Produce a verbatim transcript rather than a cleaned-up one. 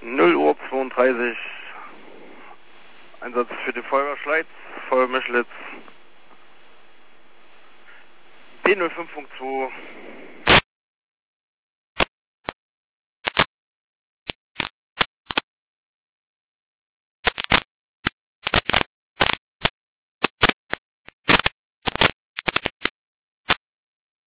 null Uhr zweiunddreißig. Einsatz für die Feuerwehr Schleiz, Feuerwehr Meschlitz. B null fünf Punkt zwei.